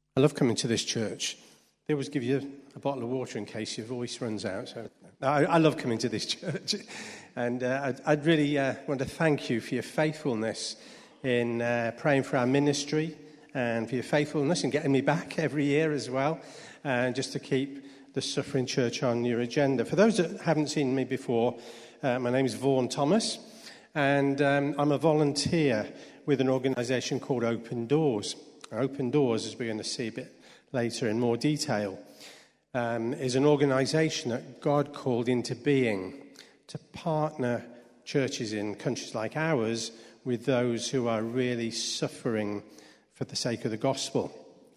I love coming to this church. They always give you a bottle of water in case your voice runs out. So I love coming to this church. And I'd really want to thank you for your faithfulness in praying for our ministry and for your faithfulness in getting me back every year as well, and just to keep the Suffering Church on your agenda. For those that haven't seen me before, my name is Vaughan Thomas, and I'm a volunteer with an organisation called Open Doors. Open Doors, as we're going to see a bit later in more detail, is an organisation that God called into being to partner churches in countries like ours with those who are really suffering for the sake of the gospel.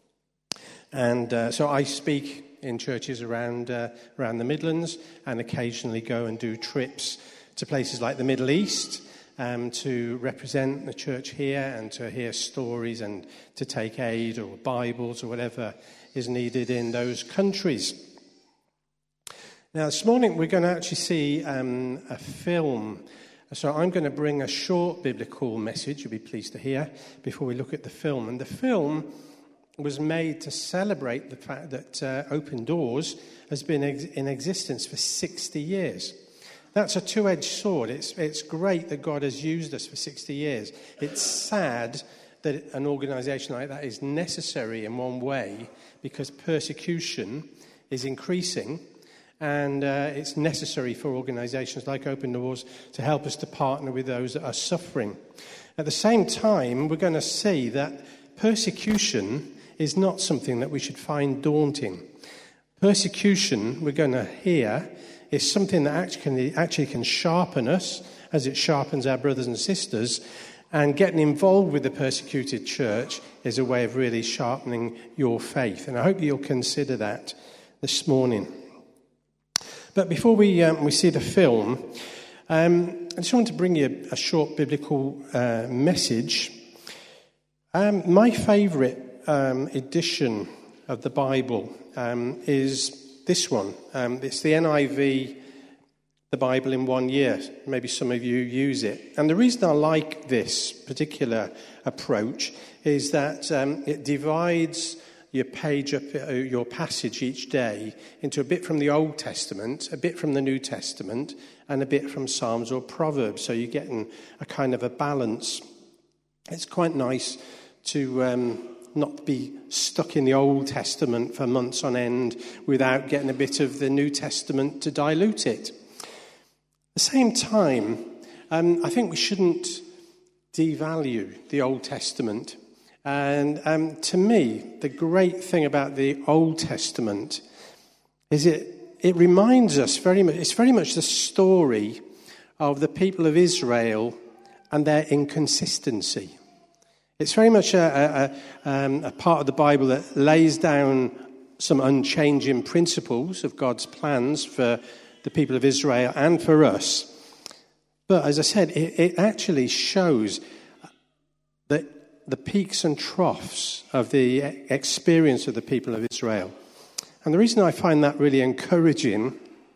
And so I speak in churches around the Midlands and occasionally go and do trips to places like the Middle East to represent the church here and to hear stories and to take aid or Bibles or whatever is needed in those countries. Now, this morning we're going to actually see a film. So I'm going to bring a short biblical message, you'll be pleased to hear, before we look at the film. And the film was made to celebrate the fact that Open Doors has been in existence for 60 years. That's a two-edged sword. It's great that God has used us for 60 years. It's sad that an organisation like that is necessary in one way because persecution is increasing, and it's necessary for organisations like Open Doors to help us to partner with those that are suffering. At the same time, we're going to see that persecution is not something that we should find daunting. Persecution, we're going to hear, is something that actually can sharpen us as it sharpens our brothers and sisters, and getting involved with the persecuted church is a way of really sharpening your faith. And I hope you'll consider that this morning. But before we see the film, I just want to bring you a short biblical message. My favourite edition of the Bible is this one. It's the NIV, the Bible in 1 year. Maybe some of you use it. And the reason I like this particular approach is that it divides your page up, your passage each day into a bit from the Old Testament, a bit from the New Testament, and a bit from Psalms or Proverbs. So you're getting a kind of a balance. It's quite nice to not be stuck in the Old Testament for months on end without getting a bit of the New Testament to dilute it. At the same time, I think we shouldn't devalue the Old Testament. And to me, the great thing about the Old Testament is it reminds us very much, it's very much the story of the people of Israel and their inconsistency. It's very much a part of the Bible that lays down some unchanging principles of God's plans for the people of Israel and for us. But as I said, it actually shows that the peaks and troughs of the experience of the people of Israel. And the reason I find that really encouraging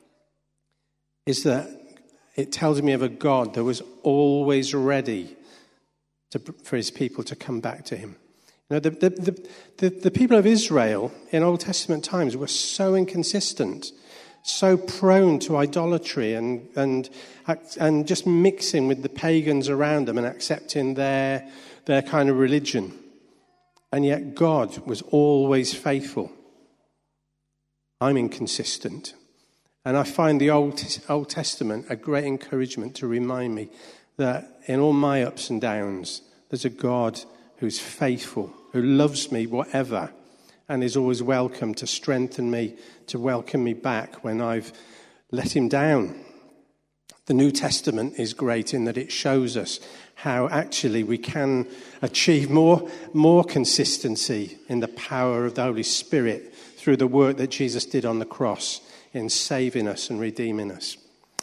is that it tells me of a God that was always ready for his people to come back to him. You know, the people of Israel in Old Testament times were so inconsistent, so prone to idolatry and just mixing with the pagans around them and accepting their kind of religion. And yet God was always faithful. I'm inconsistent. And I find the Old Testament a great encouragement to remind me that in all my ups and downs, there's a God who's faithful, who loves me whatever, and is always welcome to strengthen me, to welcome me back when I've let him down. The New Testament is great in that it shows us how actually we can achieve more consistency in the power of the Holy Spirit through the work that Jesus did on the cross in saving us and redeeming us.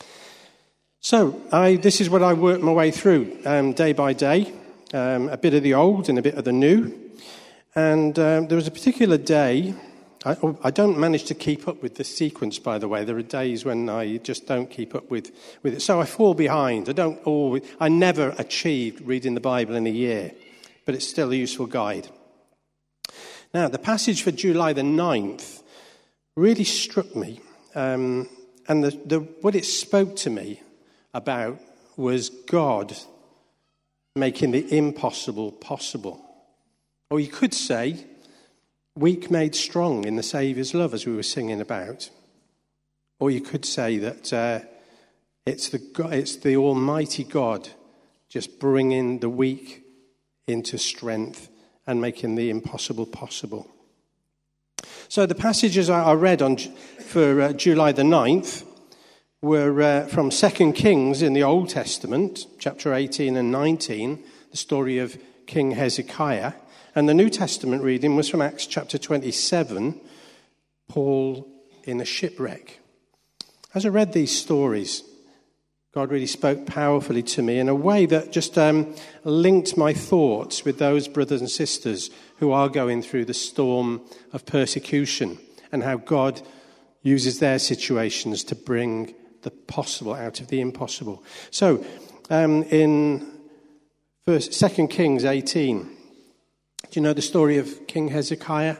So this is what I work my way through day by day, a bit of the old and a bit of the new. And there was a particular day, I don't manage to keep up with the sequence, by the way. There are days when I just don't keep up with it. So I fall behind. I never achieved reading the Bible in a year, but it's still a useful guide. Now, the passage for July the 9th really struck me, and what it spoke to me about was God making the impossible possible. Or you could say, weak made strong in the Saviour's love, as we were singing about. Or you could say that it's the Almighty God just bringing the weak into strength and making the impossible possible. So the passages I read for July the 9th were from 2 Kings in the Old Testament, chapter 18 and 19, the story of King Hezekiah. And the New Testament reading was from Acts chapter 27, Paul in a shipwreck. As I read these stories, God really spoke powerfully to me in a way that just linked my thoughts with those brothers and sisters who are going through the storm of persecution and how God uses their situations to bring the possible out of the impossible. So, in 2 Kings 18, do you know the story of King Hezekiah?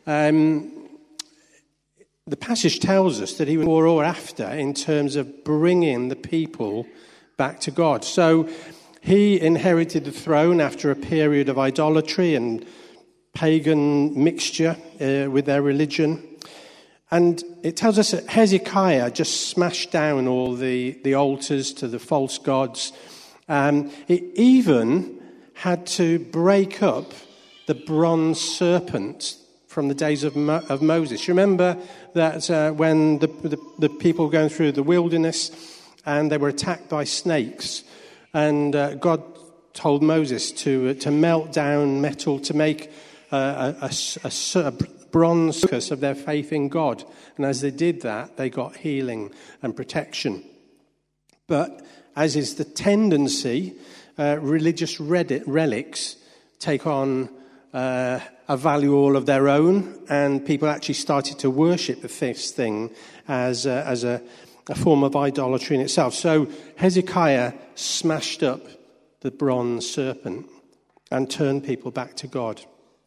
The passage tells us that he was before or after in terms of bringing the people back to God. So he inherited the throne after a period of idolatry and pagan mixture with their religion. And it tells us that Hezekiah just smashed down all the altars to the false gods. It even had to break up the bronze serpent from the days of Moses. You remember that when the people were going through the wilderness and they were attacked by snakes, and God told Moses to melt down metal to make a bronze focus of their faith in God. And as they did that, they got healing and protection. But as is the tendency, religious relics take on a value all of their own, and people actually started to worship this thing as a form of idolatry in itself. So Hezekiah smashed up the bronze serpent and turned people back to God.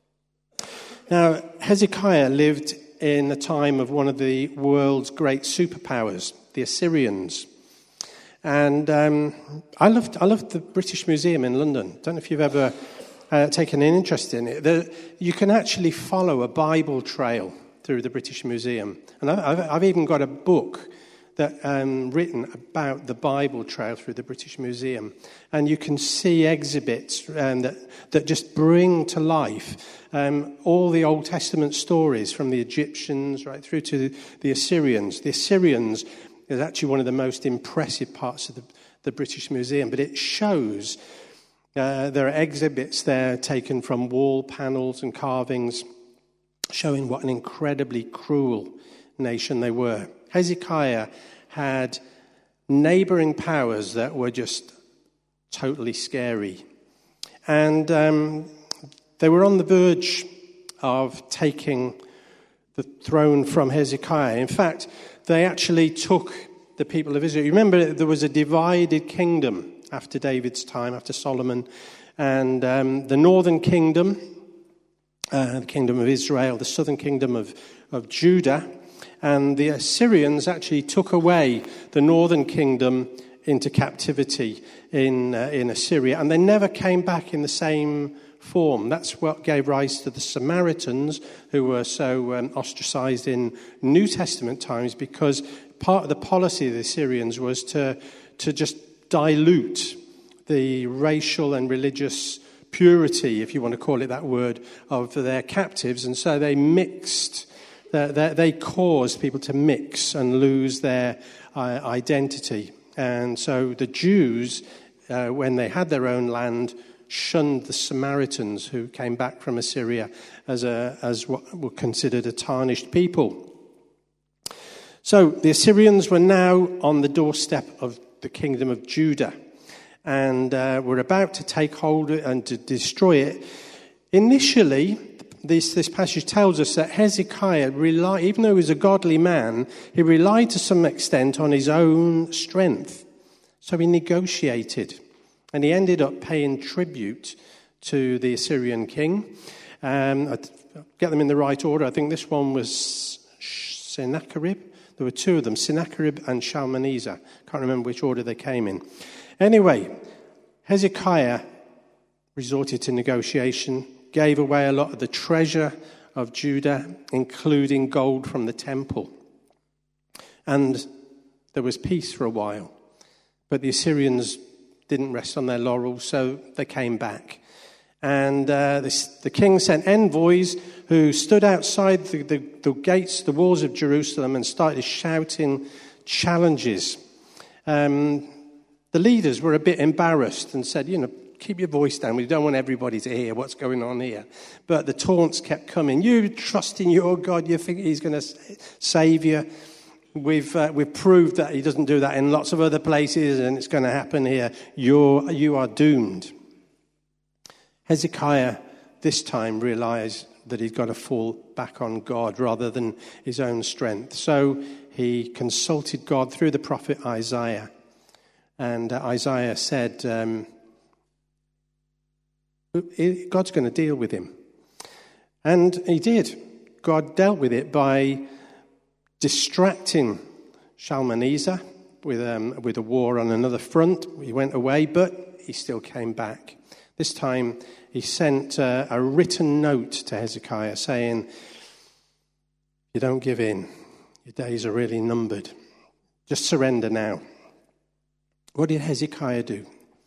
Now, Hezekiah lived in a time of one of the world's great superpowers, the Assyrians. And I loved the British Museum in London. Don't know if you've ever taken an interest in it. You can actually follow a Bible trail through the British Museum. And I've even got a book that written about the Bible trail through the British Museum. And you can see exhibits that just bring to life all the Old Testament stories from the Egyptians right through to the Assyrians. The Assyrians is actually one of the most impressive parts of the British Museum, but it shows there are exhibits there taken from wall panels and carvings showing what an incredibly cruel nation they were. Hezekiah had neighboring powers that were just totally scary. And they were on the verge of taking the throne from Hezekiah. In fact, they actually took the people of Israel. You remember there was a divided kingdom after David's time, after Solomon. And the northern kingdom, the kingdom of Israel, the southern kingdom of Judah, and the Assyrians actually took away the northern kingdom into captivity in Assyria, and they never came back in the same form. That's what gave rise to the Samaritans, who were so ostracized in New Testament times, because part of the policy of the Assyrians was to just dilute the racial and religious purity, if you want to call it that word, of their captives, and so they mixed. They caused people to mix and lose their identity. And so the Jews, when they had their own land, shunned the Samaritans who came back from Assyria as what were considered a tarnished people. So the Assyrians were now on the doorstep of the kingdom of Judah, and were about to take hold and to destroy it. Initially, this passage tells us that Hezekiah relied, even though he was a godly man, he relied to some extent on his own strength. So he negotiated, and he ended up paying tribute to the Assyrian king. get them in the right order. I think this one was Sennacherib. There were two of them, Sennacherib and Shalmaneser. Can't remember which order they came in. Anyway, Hezekiah resorted to negotiation, gave away a lot of the treasure of Judah, including gold from the temple. And there was peace for a while. But the Assyrians didn't rest on their laurels, so they came back. And the king sent envoys who stood outside the gates, the walls of Jerusalem, and started shouting challenges. The leaders were a bit embarrassed and said, keep your voice down. We don't want everybody to hear what's going on here. But the taunts kept coming. You trust in your God. You think he's going to save you. We've proved that he doesn't do that in lots of other places, and it's going to happen here. You are doomed. Hezekiah this time realized that he'd got to fall back on God rather than his own strength. So he consulted God through the prophet Isaiah. And Isaiah said, God's going to deal with him. And he did. God dealt with it by distracting Shalmaneser with a war on another front. He went away, but he still came back. This time he sent a written note to Hezekiah saying, you don't give in. Your days are really numbered. Just surrender now. What did Hezekiah do?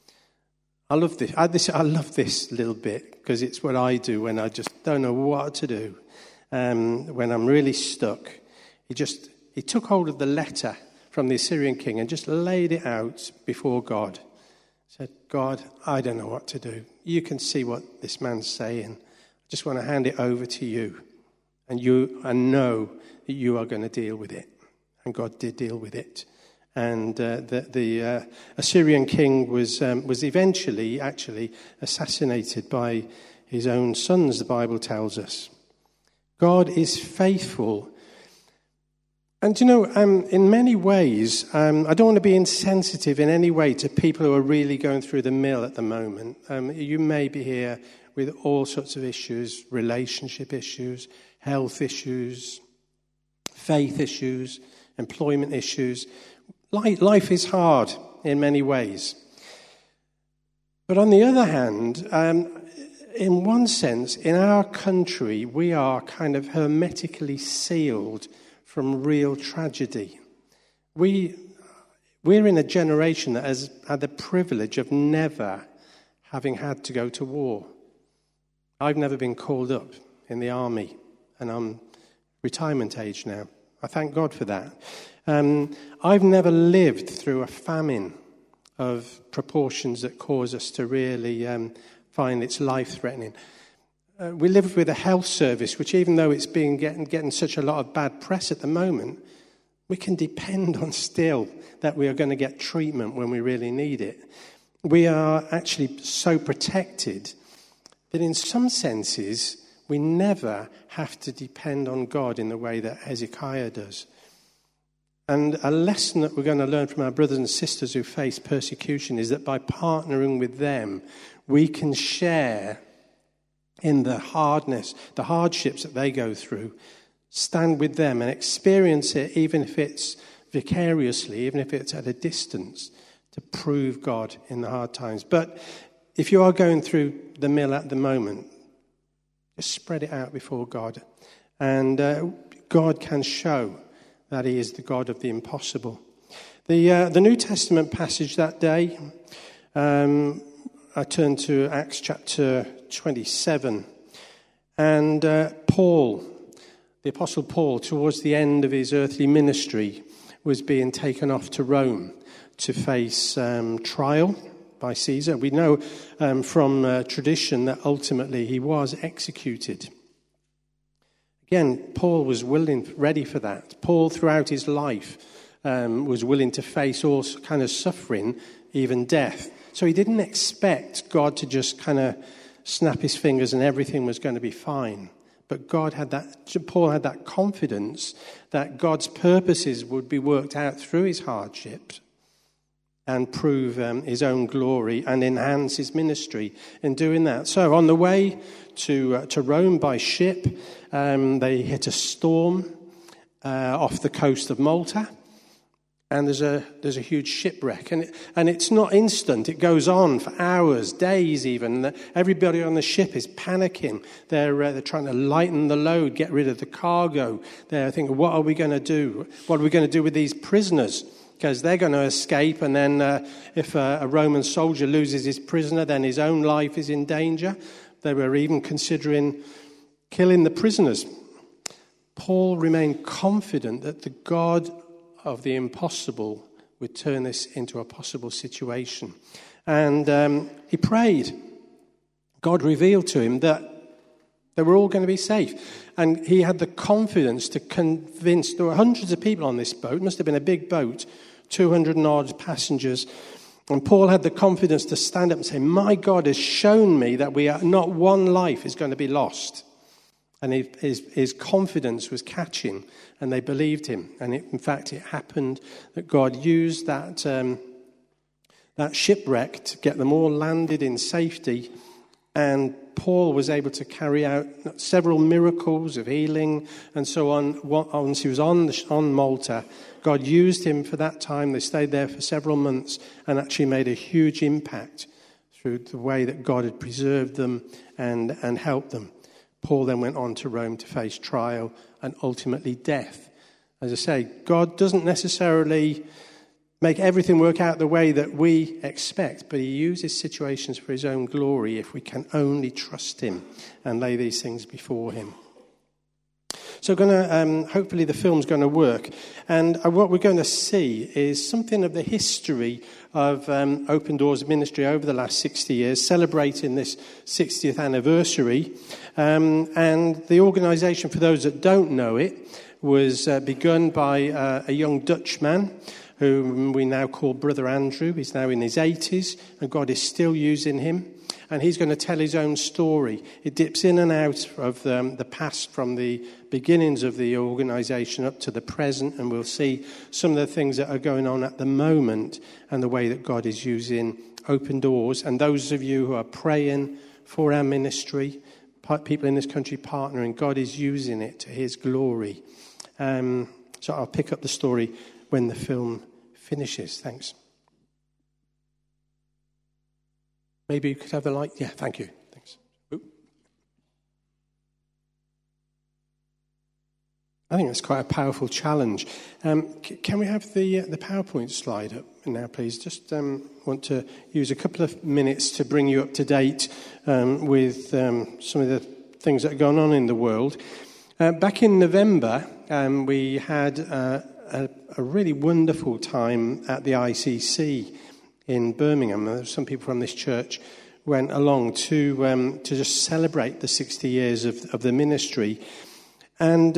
I love this. I love this little bit because it's what I do when I just don't know what to do. When I'm really stuck, he took hold of the letter from the Assyrian king and just laid it out before God. Said, God, I don't know what to do. You can see what this man's saying. I just want to hand it over to you. And I know that you are going to deal with it. And God did deal with it. And the Assyrian king was eventually actually assassinated by his own sons, the Bible tells us. God is faithful. And in many ways, I don't want to be insensitive in any way to people who are really going through the mill at the moment. You may be here with all sorts of issues, relationship issues, health issues, faith issues, employment issues. Life is hard in many ways. But on the other hand, in one sense, in our country, we are kind of hermetically sealed from real tragedy. We're in a generation that has had the privilege of never having had to go to war. I've never been called up in the army, and I'm retirement age now. I thank God for that. I've never lived through a famine of proportions that cause us to really find it's life-threatening. We live with a health service, which even though it's been getting such a lot of bad press at the moment, we can depend on still that we are going to get treatment when we really need it. We are actually so protected that in some senses, we never have to depend on God in the way that Hezekiah does. And a lesson that we're going to learn from our brothers and sisters who face persecution is that by partnering with them, we can share in the hardness, the hardships that they go through, stand with them and experience it, even if it's vicariously, even if it's at a distance, to prove God in the hard times. But if you are going through the mill at the moment, just spread it out before God. And God can show that he is the God of the impossible. The New Testament passage that day, I turned to Acts chapter 27. And Paul, the Apostle Paul, towards the end of his earthly ministry, was being taken off to Rome to face trial by Caesar. We know from tradition that ultimately he was executed. Again, Paul was ready for that. Paul, throughout his life, was willing to face all kind of suffering, even death. So he didn't expect God to just kind of snap his fingers and everything was going to be fine. But Paul had that confidence that God's purposes would be worked out through his hardships. and prove his own glory and enhance his ministry in doing that. So on the way to Rome by ship, they hit a storm off the coast of Malta, and there's a huge shipwreck, and it's not instant. It goes on for hours, days even. Everybody on the ship is panicking. They're trying to lighten the load, get rid of the cargo. They're thinking, what are we going to do? What are we going to do with these prisoners? Because they're going to escape, and then if a Roman soldier loses his prisoner, then his own life is in danger. They were even considering killing the prisoners. Paul remained confident that the God of the impossible would turn this into a possible situation. And he prayed. God revealed to him that they were all going to be safe. And he had the confidence to convince, there were hundreds of people on this boat, it must have been a big boat, 200 and odd passengers. And Paul had the confidence to stand up and say, my God has shown me that not one life is going to be lost. And his confidence was catching, and they believed him. And in fact, it happened that God used that shipwreck to get them all landed in safety. And Paul was able to carry out several miracles of healing and so on. Once he was on Malta, God used him for that time. They stayed there for several months and actually made a huge impact through the way that God had preserved them and helped them. Paul then went on to Rome to face trial and ultimately death. As I say, God doesn't necessarily make everything work out the way that we expect, but he uses situations for his own glory if we can only trust him and lay these things before him. So hopefully the film's going to work. And what we're going to see is something of the history of Open Doors Ministry over the last 60 years, celebrating this 60th anniversary. And the organisation, for those that don't know it, was begun by a young Dutchman whom we now call Brother Andrew. He's now in his 80s, and God is still using him. And he's going to tell his own story. It dips in and out of the past, from the beginnings of the organisation up to the present, and we'll see some of the things that are going on at the moment and the way that God is using Open Doors. And those of you who are praying for our ministry, people in this country partnering, God is using it to his glory. So I'll pick up the story when the film finishes. Thanks. Maybe you could have the light. Yeah, thank you. Thanks. Ooh. I think that's quite a powerful challenge. Can we have the PowerPoint slide up now, please? Just want to use a couple of minutes to bring you up to date with some of the things that are going on in the world. Back in November, we had a really wonderful time at the ICC in Birmingham. Some people from this church went along to just celebrate the 60 years of the ministry. And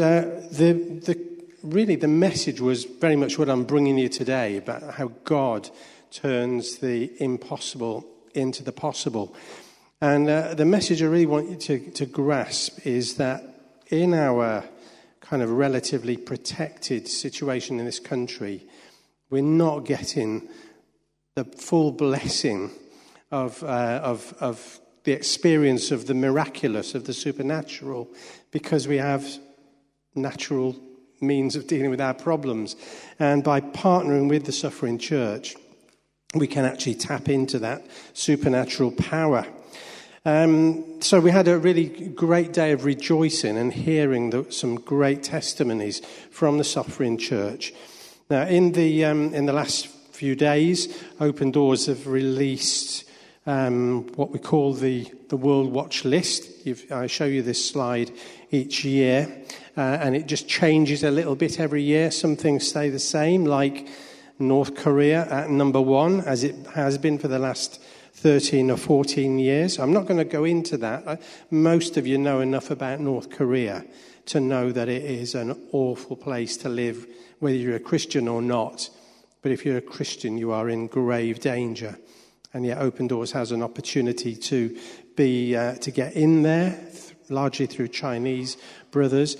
the message was very much what I'm bringing you today, about how God turns the impossible into the possible. And the message I really want you to grasp is that in our kind of relatively protected situation in this country, we're not getting the full blessing of the experience of the miraculous, of the supernatural, because we have natural means of dealing with our problems. And by partnering with the suffering church, we can actually tap into that supernatural power. So we had a really great day of rejoicing and hearing some great testimonies from the suffering church. Now, in the last few days, Open Doors have released what we call the World Watch List. I show you this slide each year, and it just changes a little bit every year. Some things stay the same, like North Korea at number 1, as it has been for the last 13 or 14 years. I'm not going to go into that. Most of you know enough about North Korea to know that it is an awful place to live, whether you're a Christian or not. But if you're a Christian, you are in grave danger. And yet Open Doors has an opportunity to get in there, largely through Chinese brothers,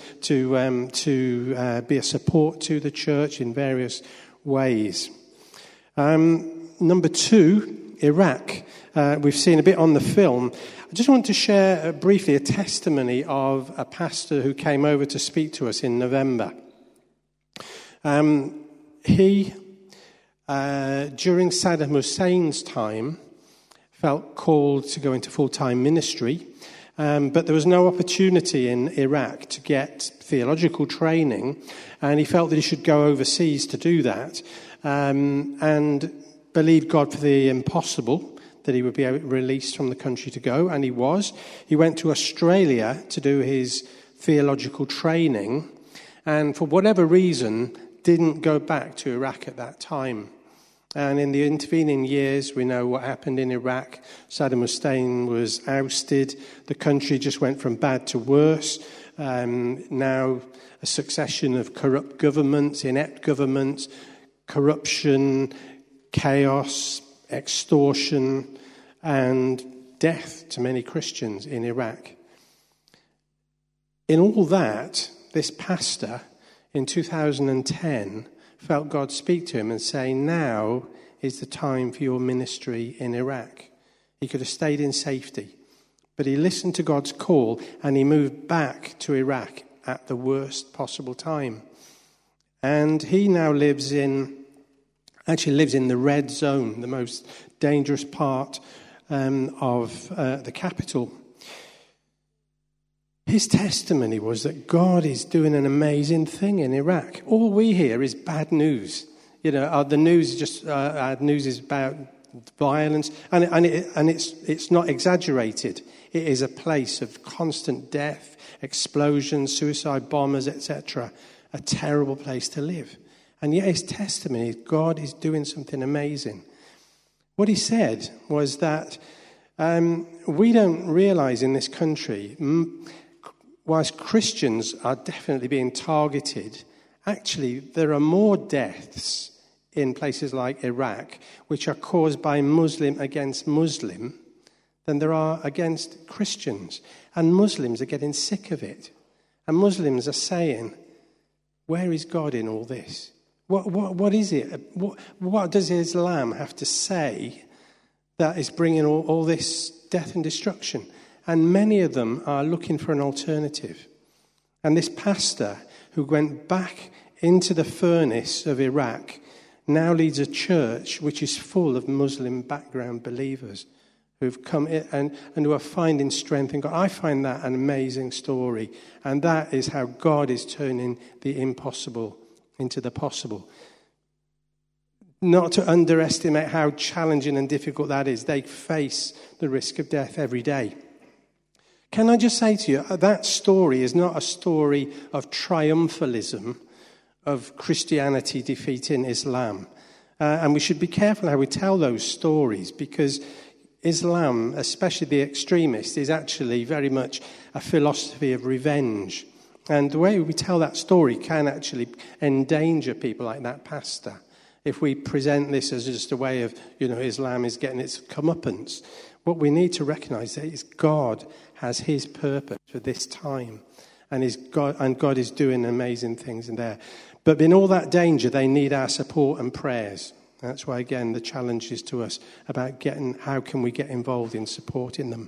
to be a support to the church in various ways. Number 2, Iraq. We've seen a bit on the film. I just want to share briefly a testimony of a pastor who came over to speak to us in November. He, during Saddam Hussein's time, felt called to go into full-time ministry, but there was no opportunity in Iraq to get theological training, and he felt that he should go overseas to do that, and believed God for the impossible, that he would be released from the country to go, and he was. He went to Australia to do his theological training, and for whatever reason, didn't go back to Iraq at that time. And in the intervening years, we know what happened in Iraq. Saddam Hussein was ousted. The country just went from bad to worse. Now a succession of corrupt governments, inept governments, corruption, chaos, extortion, and death to many Christians in Iraq. In all that, this pastor in 2010 felt God speak to him and say, now is the time for your ministry in Iraq. He could have stayed in safety, but he listened to God's call and he moved back to Iraq at the worst possible time. And he now lives in the red zone, the most dangerous part of the capital. His testimony was that God is doing an amazing thing in Iraq. All we hear is bad news. The news is about violence, and it's not exaggerated. It is a place of constant death, explosions, suicide bombers, etc. A terrible place to live. And yet his testimony is God is doing something amazing. What he said was that we don't realize in this country, whilst Christians are definitely being targeted, actually there are more deaths in places like Iraq which are caused by Muslim against Muslim than there are against Christians. And Muslims are getting sick of it. And Muslims are saying, where is God in all this? What is it? What does Islam have to say that is bringing all this death and destruction? And many of them are looking for an alternative. And this pastor who went back into the furnace of Iraq now leads a church which is full of Muslim background believers who've come in and who are finding strength in God. I find that an amazing story. And that is how God is turning the impossible into the possible. Not to underestimate how challenging and difficult that is. They face the risk of death every day. Can I just say to you, that story is not a story of triumphalism, of Christianity defeating Islam. And we should be careful how we tell those stories, because Islam, especially the extremists, is actually very much a philosophy of revenge. And the way we tell that story can actually endanger people like that pastor. If we present this as just a way of, Islam is getting its comeuppance, what we need to recognize is God has his purpose for this time, and God is doing amazing things in there. But in all that danger, they need our support and prayers. That's why, again, the challenge is to us about how can we get involved in supporting them.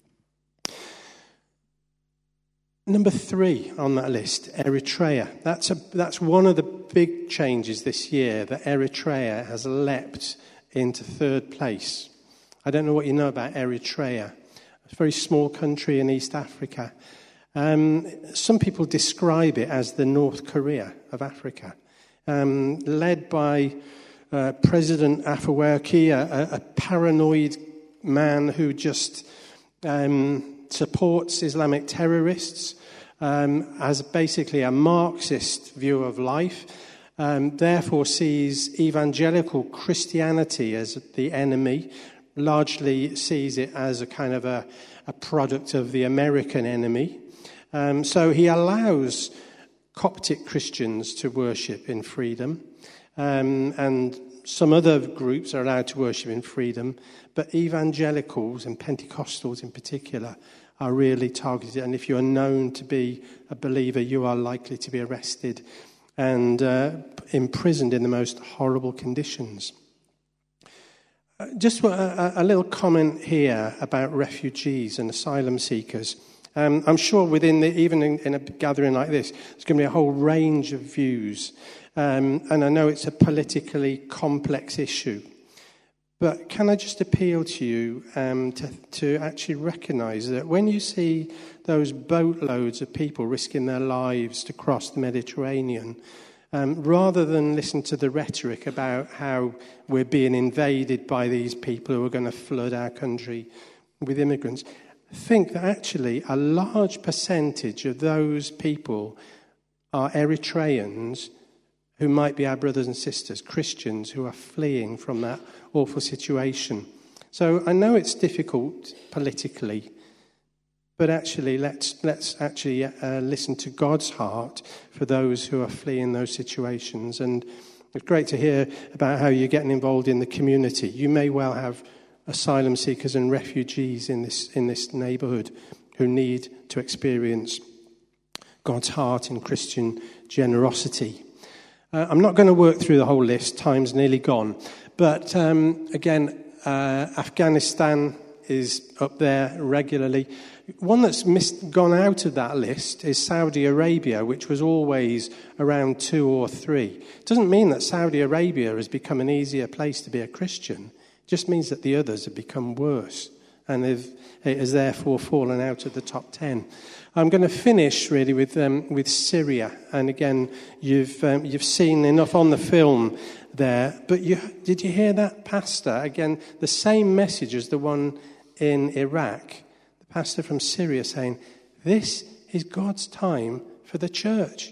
Number 3 on that list, Eritrea. That's one of the big changes this year, that Eritrea has leapt into 3rd place. I don't know what you know about Eritrea. It's a very small country in East Africa. Some people describe it as the North Korea of Africa, led by President Afwerki, a paranoid man who just supports Islamic terrorists, as basically a Marxist view of life, therefore sees evangelical Christianity as the enemy, largely sees it as a kind of a product of the American enemy. So he allows Coptic Christians to worship in freedom, and some other groups are allowed to worship in freedom, but evangelicals and Pentecostals in particular are really targeted. And if you are known to be a believer, you are likely to be arrested and imprisoned in the most horrible conditions. Just a little comment here about refugees and asylum seekers. I'm sure even in a gathering like this, there's going to be a whole range of views. And I know it's a politically complex issue. But can I just appeal to you to actually recognise that when you see those boatloads of people risking their lives to cross the Mediterranean, rather than listen to the rhetoric about how we're being invaded by these people who are going to flood our country with immigrants, think that actually a large percentage of those people are Eritreans who might be our brothers and sisters, Christians who are fleeing from that awful situation. So I know it's difficult politically, but actually let's actually listen to God's heart for those who are fleeing those situations. And it's great to hear about how you're getting involved in the community. You may well have asylum seekers and refugees in this neighbourhood who need to experience God's heart in Christian generosity. I'm not going to work through the whole list. Time's nearly gone. But again, Afghanistan is up there regularly. One that's gone out of that list is Saudi Arabia, which was always around 2 or 3. It doesn't mean that Saudi Arabia has become an easier place to be a Christian. It just means that the others have become worse, and it has therefore fallen out of the top 10. I'm going to finish really with Syria, and again, you've seen enough on the film there. But did you hear that pastor? Again, the same message as the one in Iraq. The pastor from Syria saying, "This is God's time for the church."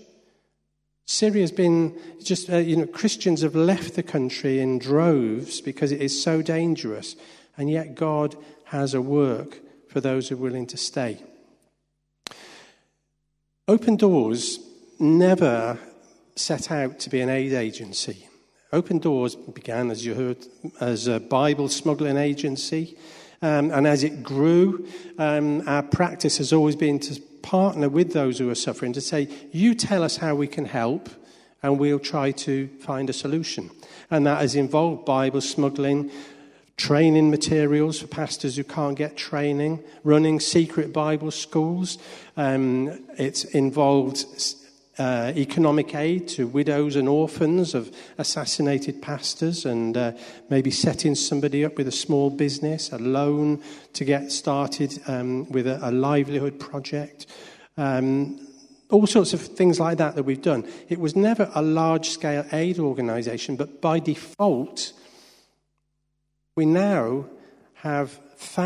Syria's been just Christians have left the country in droves because it is so dangerous, and yet God has a work for those who are willing to stay. Open Doors never set out to be an aid agency. Open Doors began, as you heard, as a Bible smuggling agency. And as it grew, our practice has always been to partner with those who are suffering, to say, you tell us how we can help, and we'll try to find a solution. And that has involved Bible smuggling, training materials for pastors who can't get training, running secret Bible schools. It's involved economic aid to widows and orphans of assassinated pastors, and maybe setting somebody up with a small business, a loan to get started with a livelihood project. All sorts of things like that we've done. It was never a large-scale aid organisation, but by default, we now have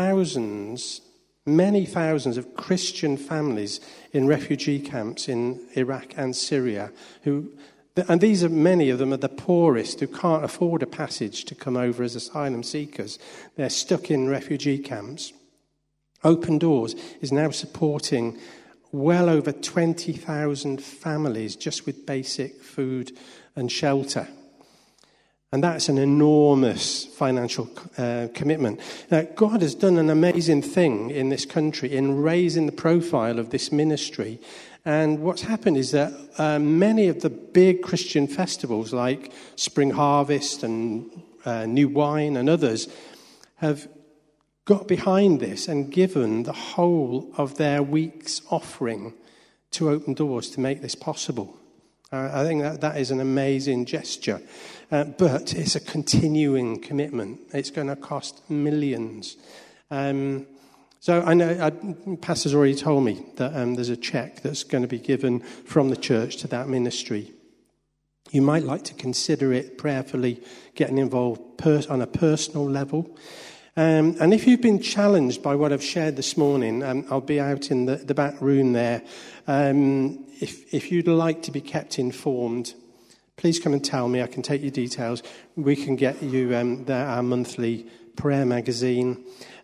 many thousands of Christian families in refugee camps in Iraq and Syria, and these are many of them are the poorest who can't afford a passage to come over as asylum seekers. They're stuck in refugee camps. Open Doors is now supporting well over 20,000 families just with basic food and shelter. And that's an enormous financial commitment. Now, God has done an amazing thing in this country in raising the profile of this ministry. And what's happened is that many of the big Christian festivals like Spring Harvest and New Wine and others have got behind this and given the whole of their week's offering to Open Doors to make this possible. I think that is an amazing gesture. But it's a continuing commitment. It's going to cost millions. So I know Pastor's already told me that there's a cheque that's going to be given from the church to that ministry. You might like to consider it prayerfully, getting involved on a personal level. And if you've been challenged by what I've shared this morning, I'll be out in the back room there. If you'd like to be kept informed, please come and tell me. I can take your details. We can get you our monthly prayer magazine.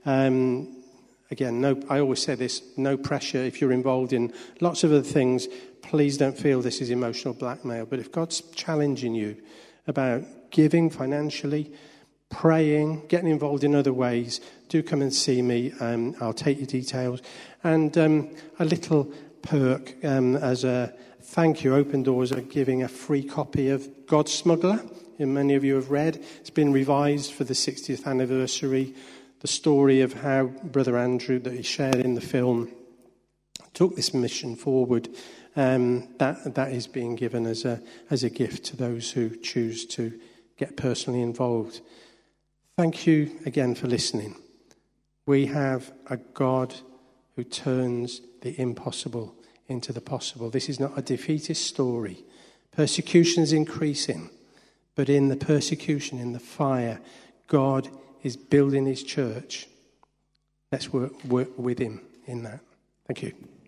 Again, I always say this, no pressure. If you're involved in lots of other things, please don't feel this is emotional blackmail. But if God's challenging you about giving financially, praying, getting involved in other ways, do come and see me. I'll take your details. And a little perk as a thank you, Open Doors are giving a free copy of God's Smuggler, many of you have read. It's been revised for the 60th anniversary. The story of how Brother Andrew, that he shared in the film, took this mission forward. That is being given as a gift to those who choose to get personally involved. Thank you again for listening. We have a God who turns the impossible into the possible. This is not a defeatist story. Persecution is increasing, but in the persecution, in the fire, God is building his church. Let's work with him in that. Thank you.